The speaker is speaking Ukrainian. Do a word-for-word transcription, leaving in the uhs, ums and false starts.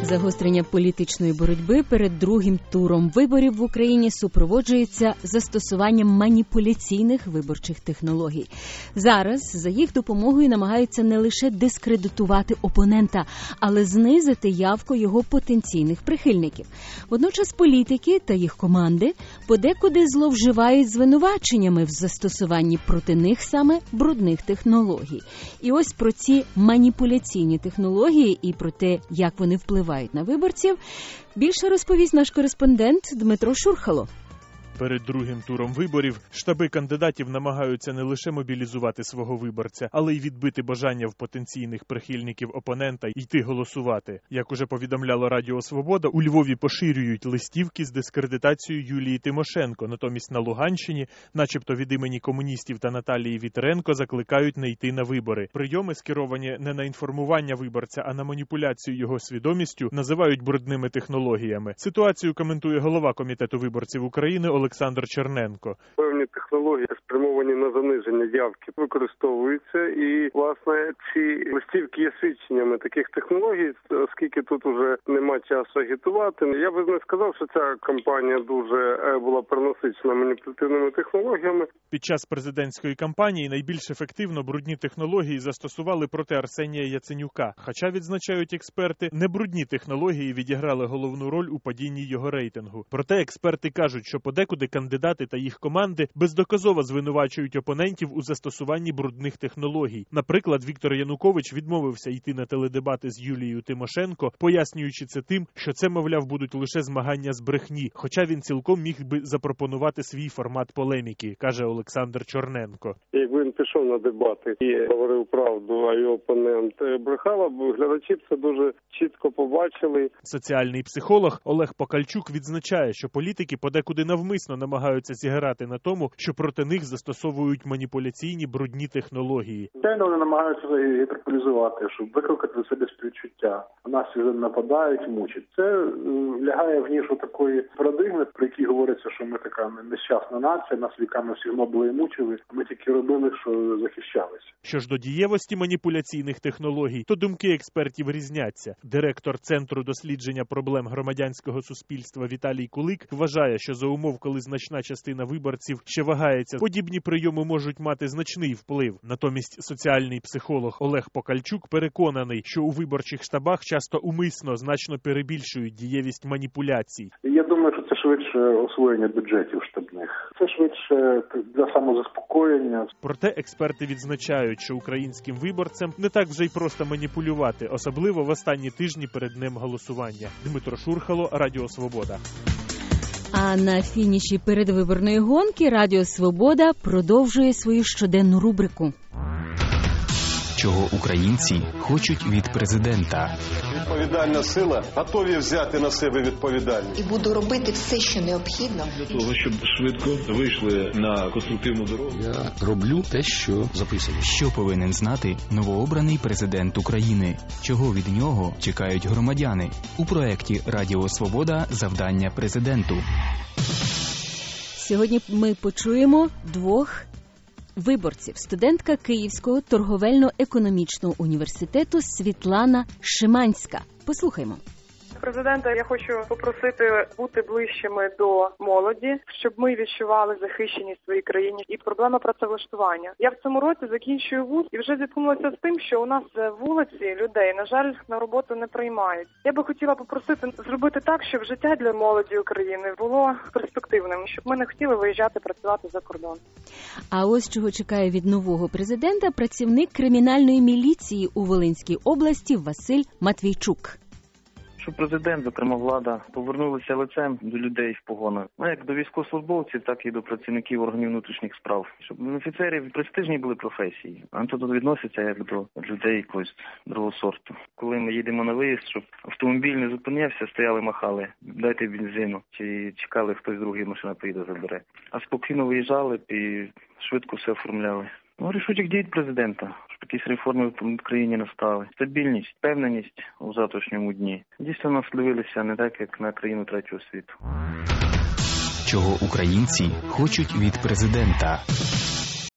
Загострення політичної боротьби перед другим туром виборів в Україні супроводжується застосуванням маніпуляційних виборчих технологій. Зараз за їх допомогою намагаються не лише дискредитувати опонента, але знизити явку його потенційних прихильників. Водночас політики та їх команди подекуди зловживають звинуваченнями в застосуванні проти них саме брудних технологій. І ось про ці маніпуляційні технології і про те, як вони впливають на виборців, більше розповість наш кореспондент Дмитро Шурхало. Перед другим туром виборів штаби кандидатів намагаються не лише мобілізувати свого виборця, але й відбити бажання в потенційних прихильників опонента йти голосувати. Як уже повідомляло Радіо Свобода, у Львові поширюють листівки з дискредитацією Юлії Тимошенко. Натомість на Луганщині, начебто від імені комуністів та Наталії Вітренко, закликають не йти на вибори. Прийоми, скеровані не на інформування виборця, а на маніпуляцію його свідомістю, називають брудними технологіями. Ситуацію коментує голова Комітету виборців України Олександр Черненко. Певні технології, спрямовані на заниження явки, використовуються, і, власне, ці листівки є свідченнями таких технологій, оскільки тут уже нема часу агітувати. Я би не сказав, що ця кампанія дуже була перенасичена маніпулятивними технологіями. Під час президентської кампанії найбільш ефективно брудні технології застосували проти Арсенія Яценюка. Хоча, відзначають експерти, не брудні технології відіграли головну роль у падінні його рейтингу. Проте експерти кажуть, що подекуди кандидати та їх команди бездоказово звинувачують опонентів у застосуванні брудних технологій. Наприклад, Віктор Янукович відмовився йти на теледебати з Юлією Тимошенко, пояснюючи це тим, що це, мовляв, будуть лише змагання з брехні, хоча він цілком міг би запропонувати свій формат полеміки, каже Олександр Черненко. Якби він пішов на дебати і говорив правду, а його опонент брехав, глядачі б це дуже чітко побачили. Соціальний психолог Олег Покальчук відзначає, що політики подекуди навмисно намагаються зіграти на тому, що проти них застосовують маніпуляційні брудні технології. Звичайно, вони намагаються гіперполізувати, щоб викликати до себе співчуття. Нас нападають, мучать. Це лягає в нішу такої парадигми, про які говориться, що ми така нещасна нація, нас віками всі гнобили і мучили, а ми тільки робили, що захищалися. Що ж до дієвості маніпуляційних технологій, то думки експертів різняться. Директор Центру дослідження проблем громадянського суспільства Віталій Кулик вважає, що за умов, коли значна частина виборців ще вагається, подібні прийоми можуть мати значний вплив. Натомість соціальний психолог Олег Покальчук переконаний, що у виборчих штабах часто умисно значно перебільшують дієвість маніпуляцій. Я думаю, що це швидше освоєння бюджетів штабних. Це швидше для самозаспокоєння. Проте експерти відзначають, що українським виборцям не так вже й просто маніпулювати, особливо в останні тижні перед днем голосування. Дмитро Шурхало, Радіо Свобода. А на фініші передвиборної гонки Радіо Свобода продовжує свою щоденну рубрику. Чого українці хочуть від президента? Відповідальна сила готові взяти на себе відповідальність. І буду робити все, що необхідно. Для того, щоб швидко вийшли на конструктивну дорогу. Я роблю те, що записано. Що повинен знати новообраний президент України? Чого від нього чекають громадяни? У проєкті Радіо Свобода «Завдання президенту». Сьогодні ми почуємо двох виборців. Студентка Київського торговельно-економічного університету Світлана Шиманська. Послухаймо. Президента я хочу попросити бути ближчими до молоді, щоб ми відчували захищеність в своїй країні і проблема працевлаштування. Я в цьому році закінчую вуз і вже зіткнулася з тим, що у нас вулиці людей, на жаль, на роботу не приймають. Я би хотіла попросити зробити так, щоб життя для молоді України було перспективним, щоб ми не хотіли виїжджати працювати за кордон. А ось чого чекає від нового президента працівник кримінальної міліції у Волинській області Василь Матвійчук. Щоб президент, зокрема влада, повернулися лицем до людей в погонах. Ну, як до військовослужбовців, так і до працівників органів внутрішніх справ. Щоб офіцерів престижні були професії, а то тут відносяться як до людей якогось другого сорту. Коли ми їдемо на виїзд, щоб автомобіль не зупинявся, стояли, махали, дайте бензину, чи чекали, хтось другий машина поїде, забере. А спокійно виїжджали і швидко все оформляли. Ну, рішучих дій президента, щоб якісь реформи в країні настали. Стабільність, впевненість у завтрашньому дні. Дійсно, нас дивилися не так, як на країну третього світу. Чого українці хочуть від президента?